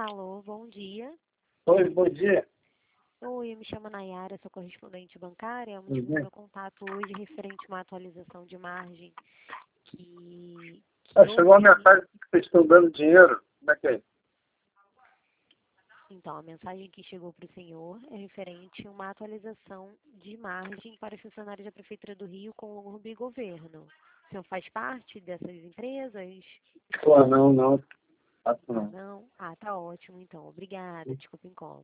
Alô, bom dia. Oi, bom dia. Oi, eu me chamo Nayara, sou correspondente bancária. O motivo do Uhum. meu contato hoje é referente a uma atualização de margem que Chegou a houve. mensagem que vocês estão dando dinheiro. Como é que é? Então, a mensagem que chegou para o senhor é referente a uma atualização de margem para os funcionários da Prefeitura do Rio com o Urb Governo. O senhor faz parte dessas empresas? Pô, não. Faço não. Não? Ah, tá ótimo, então. Obrigada. Desculpa o incômodo.